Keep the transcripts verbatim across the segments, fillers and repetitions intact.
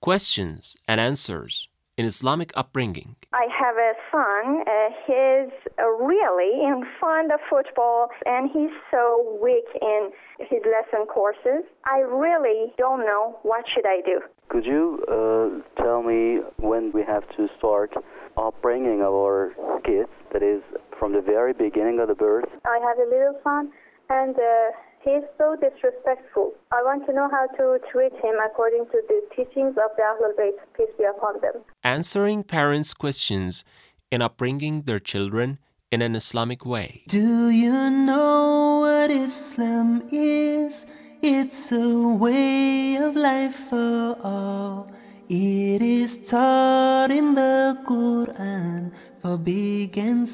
questions and answers in Islamic upbringing. I have a son. Uh, he's uh, really in fond of football, and he's so weak in his lesson courses. I really don't know what should I do. Could you uh, tell me when we have to start upbringing our kids, that is, from the very beginning of the birth? I have a little son, and uh, he's so disrespectful. I want to know how to treat him according to the teachings of the Ahlul Bayt, peace be upon them. Answering parents' questions in upbringing their children in an Islamic way. Do you know what Islam is? It's a way of life for all. It is taught in the Quran for big and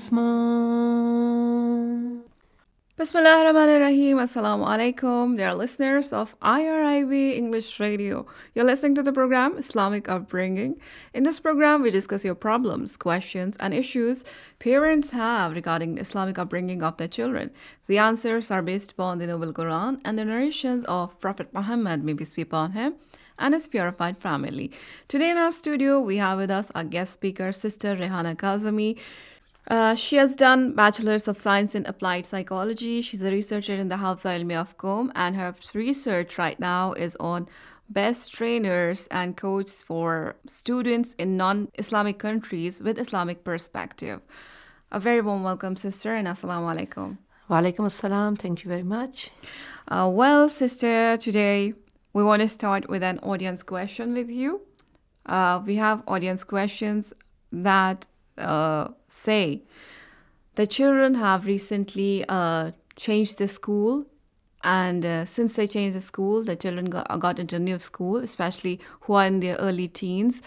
small. Bismillah ar-Rahman ar-Rahim. Assalamu alaikum, dear listeners of I R I B English Radio. You're listening to the program Islamic Upbringing. In this program, we discuss your problems, questions, and issues parents have regarding the Islamic upbringing of their children. The answers are based upon the Noble Quran and the narrations of Prophet Muhammad, may peace be upon him, and his purified family. Today in our studio, we have with us our guest speaker, Sister Rehana Kazemi. Uh, she has done Bachelor's of Science in Applied Psychology. She's a researcher in the Hafza Ilmi of Qom, and her research right now is on best trainers and coaches for students in non-Islamic countries with Islamic perspective. A very warm welcome, sister, and assalamu alaikum. Wa alaikum assalam. Thank you very much. Uh, well, sister, today we want to start with an audience question with you. Uh, we have audience questions that Uh, say the children have recently uh, changed the school, and uh, since they changed the school, the children got, got into a new school, especially who are in their early teens,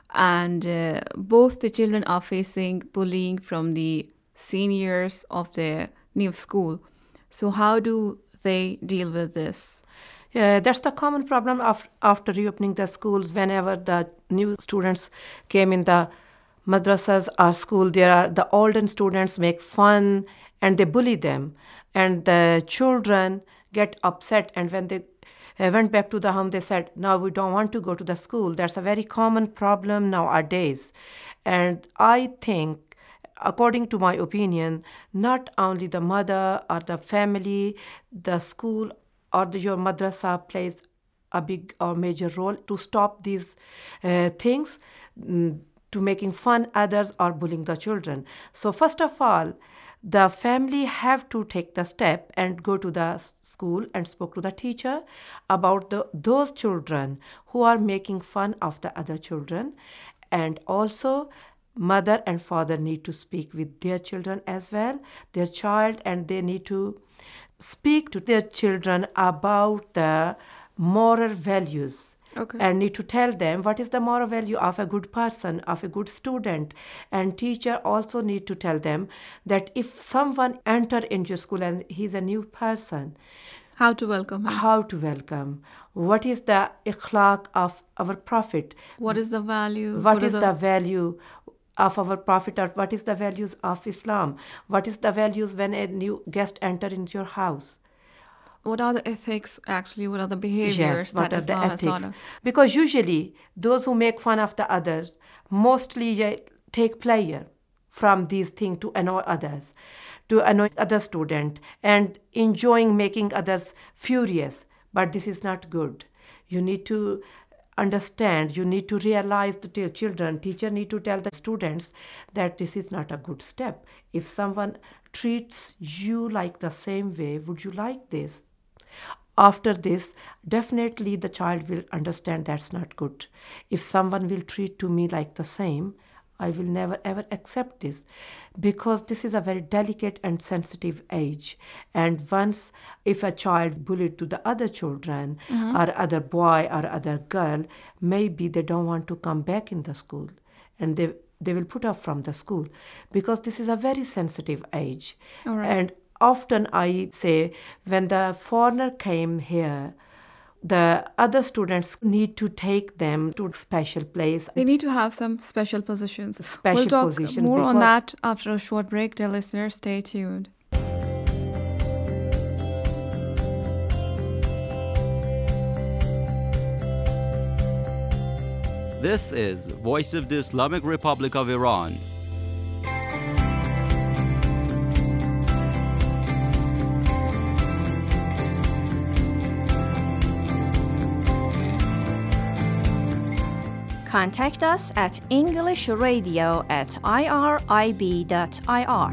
and uh, both the children are facing bullying from the seniors of their new school. So how do they deal with this? Yeah, that's the common problem of, after reopening the schools. Whenever the new students came in the madrasas or school, there are the older students make fun and they bully them, and the children get upset, and when they uh, went back to the home, they said, now we don't want to go to the school. That's a very common problem nowadays. And I think, according to my opinion, not only the mother or the family, the school or the, your madrasa plays a big or major role to stop these uh, things, mm, to making fun others or bullying the children. So first of all, the family have to take the step and go to the school and spoke to the teacher about the, those children who are making fun of the other children. And also, mother and father need to speak with their children as well, their child, and they need to speak to their children about the moral values. Okay. And need to tell them what is the moral value of a good person, of a good student. And teacher also need to tell them that if someone enter into school and he's a new person, how to welcome him. How to welcome. What is the ikhlaq of our Prophet? What is the values? What, what is the... the value of our Prophet, or what is the values of Islam? What is the values when a new guest enter into your house? What are the ethics, actually? What are the behaviors yes, that Islam has taught us? Because usually, those who make fun of the others mostly take pleasure from these things to annoy others, to annoy other student, and enjoying making others furious. But this is not good. You need to understand, you need to realize to tell children, teacher need to tell the students that this is not a good step. If someone treats you like the same way, would you like this? After this, definitely the child will understand that's not good. If someone will treat to me like the same, I will never ever accept this, because this is a very delicate and sensitive age. And once if a child bullied to the other children, mm-hmm. or other boy or other girl, maybe they don't want to come back in the school, and they they will put off from the school, because this is a very sensitive age. All right. And often I say, when the foreigner came here, the other students need to take them to a special place. They need to have some special positions. Special we'll talk position more on that after a short break. Dear listeners, stay tuned. This is Voice of the Islamic Republic of Iran. Contact us at englishradio at irib dot ir.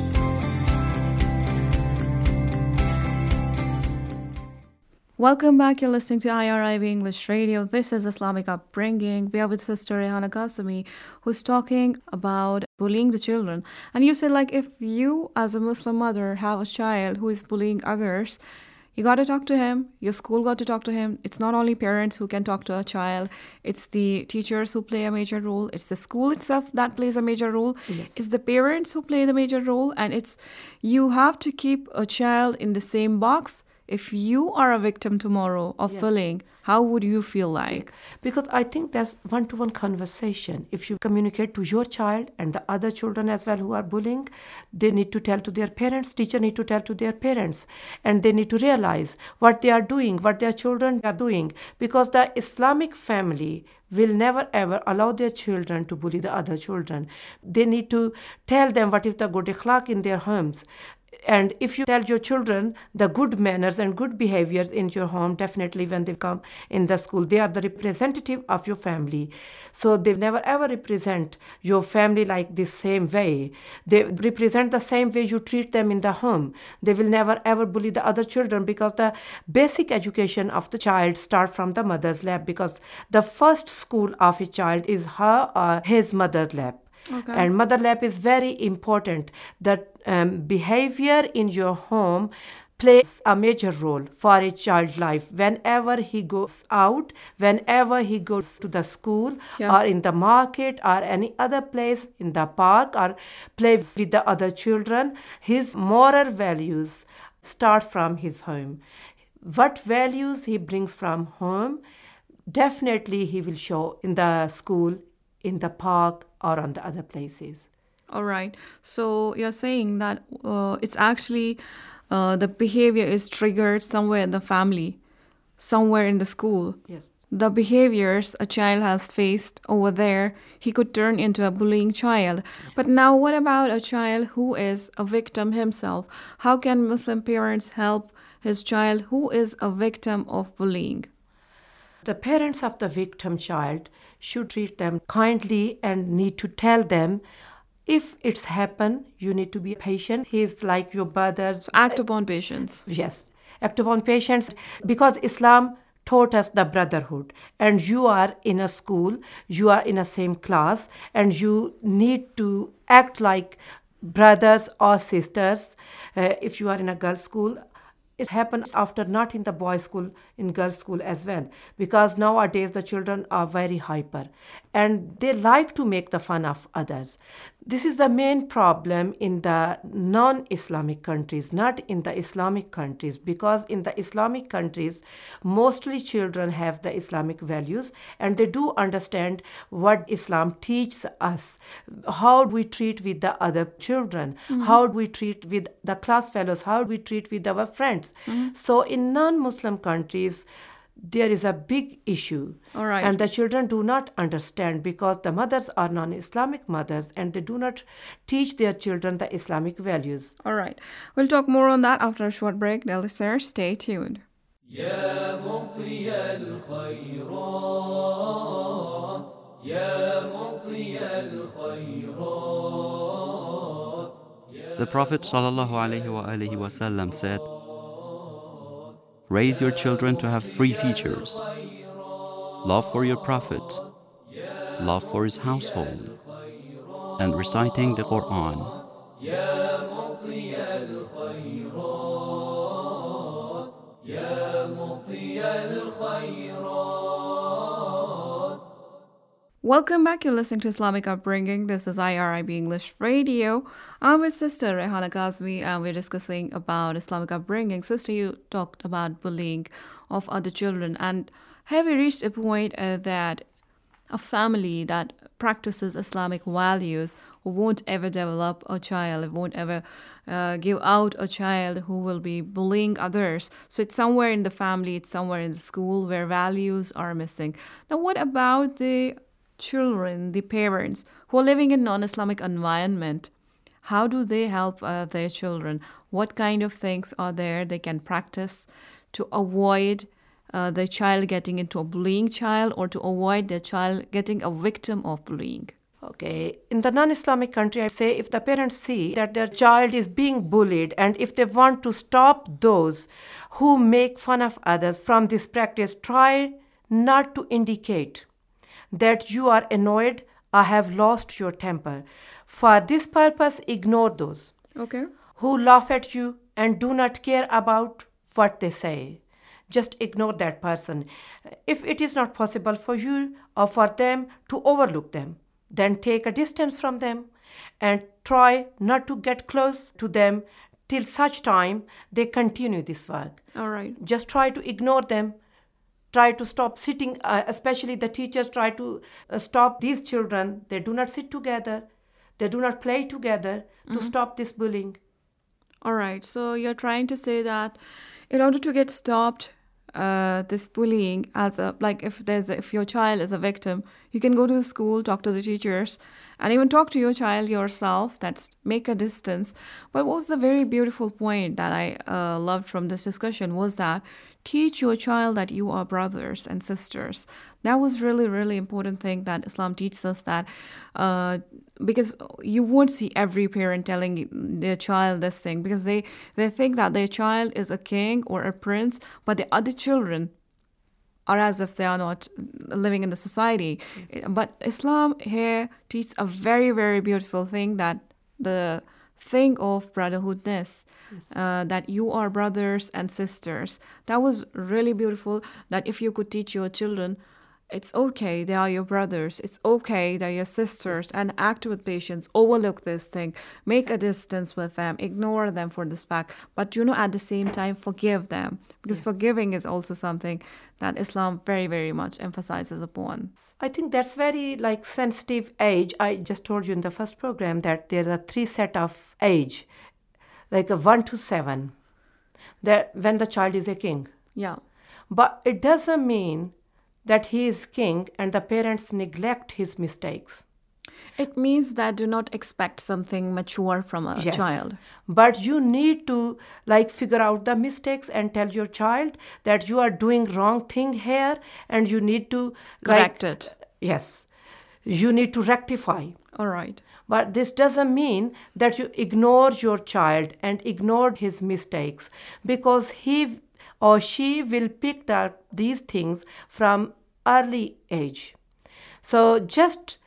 Welcome back. You're listening to I R I B English Radio. This is Islamic Upbringing. We are with Sister Rehana Qasimi, who's talking about bullying the children. And you said, like, if you as a Muslim mother have a child who is bullying others, you got to talk to him. Your school got to talk to him. It's not only parents who can talk to a child. It's the teachers who play a major role. It's the school itself that plays a major role. Yes. It's the parents who play the major role. And it's you have to keep a child in the same box. If you are a victim tomorrow of Yes. bullying, how would you feel like? Because I think that's one-to-one conversation. If you communicate to your child and the other children as well who are bullying, they need to tell to their parents, teacher need to tell to their parents, and they need to realize what they are doing, what their children are doing, because the Islamic family will never ever allow their children to bully the other children. They need to tell them what is the good akhlaq in their homes. And if you tell your children the good manners and good behaviors in your home, definitely when they come in the school, they are the representative of your family. So they never ever represent your family like this same way. They represent the same way you treat them in the home. They will never ever bully the other children, because the basic education of the child starts from the mother's lap, because the first school of a child is her or his mother's lap. Okay. And mother lap is very important. That um, behavior in your home plays a major role for a child's life. Whenever he goes out, whenever he goes to the school, Yeah. or in the market or any other place, in the park, or plays with the other children, his moral values start from his home. What values he brings from home, definitely he will show in the school, in the park, or on the other places. All right. So you're saying that uh, it's actually uh, the behavior is triggered somewhere in the family, somewhere in the school. Yes. The behaviors a child has faced over there, he could turn into a bullying child. But now what about a child who is a victim himself? How can Muslim parents help his child who is a victim of bullying? The parents of the victim child should treat them kindly and need to tell them, if it's happened, you need to be patient. He's like your brothers. Act upon patience. Yes, act upon patience, because Islam taught us the brotherhood, and you are in a school, you are in a same class, and you need to act like brothers or sisters. Uh, if you are in a girls' school, it happens after not in the boys' school, in girls' school as well, because nowadays the children are very hyper and they like to make the fun of others. This is the main problem in the non-Islamic countries, not in the Islamic countries, because in the Islamic countries, mostly children have the Islamic values and they do understand what Islam teaches us. How do we treat with the other children? Mm-hmm. How do we treat with the class fellows? How do we treat with our friends? Mm-hmm. So in non-Muslim countries, there is a big issue. All right. And the children do not understand, because the mothers are non-Islamic mothers and they do not teach their children the Islamic values. All right. We'll talk more on that after a short break. Dear listeners, stay tuned. يا مطي الخيرات يا مطي الخيرات. The Prophet ﷺ said, raise your children to have three features: love for your Prophet, love for his household, and reciting the Quran. Welcome back. You're listening to Islamic Upbringing. This is I R I B English Radio. I'm with Sister Rehana Qasimi, and we're discussing about Islamic upbringing. Sister, you talked about bullying of other children. And have you reached a point uh, that a family that practices Islamic values won't ever develop a child, won't ever uh, give out a child who will be bullying others? So it's somewhere in the family, it's somewhere in the school where values are missing. Now, what about the children, the parents who are living in non-Islamic environment, how do they help uh, their children? What kind of things are there they can practice to avoid uh, the child getting into a bullying child, or to avoid the child getting a victim of bullying? Okay, in the non-Islamic country, I say if the parents see that their child is being bullied, and if they want to stop those who make fun of others from this practice, try not to indicate that you are annoyed or have lost your temper. For this purpose, ignore those Okay. who laugh at you and do not care about what they say. Just ignore that person. If it is not possible for you or for them to overlook them, then take a distance from them and try not to get close to them till such time they continue this work. All right. Just try to ignore them. Try to stop sitting, uh, especially the teachers try to uh, stop these children. They do not sit together. They do not play together to stop this bullying. All right. So you're trying to say that in order to get stopped uh, this bullying, as a like if there's a, if your child is a victim, you can go to the school, talk to the teachers, and even talk to your child yourself. That's make a distance. But what was the very beautiful point that I uh, loved from this discussion was that teach your child that you are brothers and sisters. That was really, really important thing that Islam teaches us, that uh, because you won't see every parent telling their child this thing, because they, they think that their child is a king or a prince, but the other children are as if they are not living in the society. Yes. But Islam here teaches a very, very beautiful thing, that the thing of brotherhoodness, yes. uh, that you are brothers and sisters. That was really beautiful, that if you could teach your children, it's okay, they are your brothers, it's okay, they're your sisters, yes. and act with patience, overlook this thing, make a distance with them, ignore them for this fact, but you know, at the same time, forgive them, because yes. forgiving is also something that Islam very, very much emphasizes upon. I think that's very like sensitive age. I just told you in the first program that there are three set of age, like a one to seven, that when the child is a king. Yeah. But it doesn't mean that he is king and the parents neglect his mistakes. It means that do not expect something mature from a yes. child. But you need to like figure out the mistakes and tell your child that you are doing wrong thing here and you need to correct like, it. Yes. You need to rectify. All right. But this doesn't mean that you ignore your child and ignore his mistakes, because he or she will pick up these things from early age. So just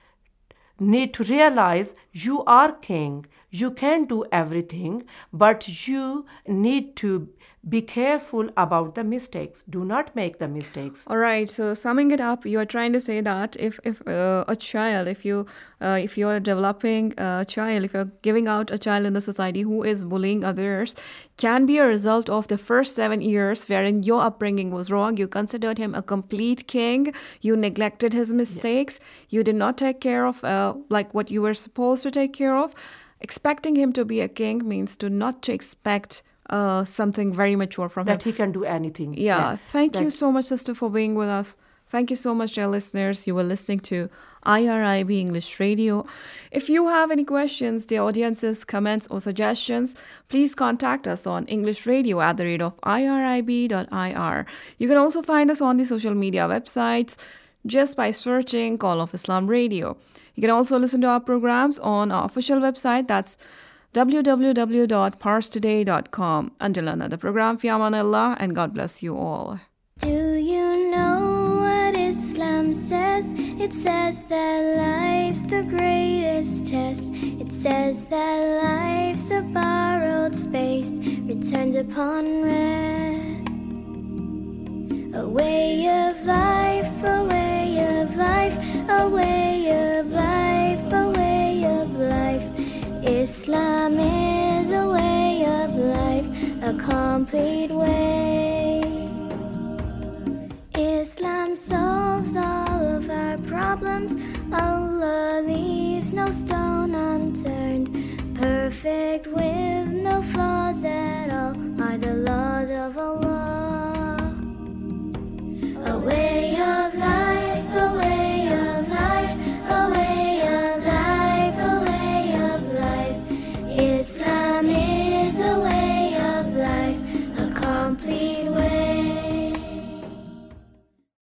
need to realize you are king, you can do everything, but you need to be careful about the mistakes. Do not make the mistakes. All right. So summing it up, you are trying to say that if if uh, a child, if you uh, if you are developing a child, if you're giving out a child in the society who is bullying others, can be a result of the first seven years wherein your upbringing was wrong. You considered him a complete king. You neglected his mistakes. Yeah. You did not take care of uh, like what you were supposed to take care of. Expecting him to be a king means to not to expect Uh, something very mature from that him. That he can do anything. Yeah. yeah. Thank that... you so much, sister, for being with us. Thank you so much, dear listeners. You were listening to I R I B English Radio. If you have any questions, dear audiences, comments, or suggestions, please contact us on englishradio at the rate of I R I B dot I R. You can also find us on the social media websites just by searching Call of Islam Radio. You can also listen to our programs on our official website. That's w w w dot pars today dot com. Until another program, fi amanillah, and God bless you all. Do you know what Islam says? It says that life's the greatest test. It says that life's a borrowed space, returned upon rest. A way of life, a way of life, a way of life, a way of life. Islam is a way of life, a complete way. Islam solves all of our problems. Allah leaves no stone unturned. Perfect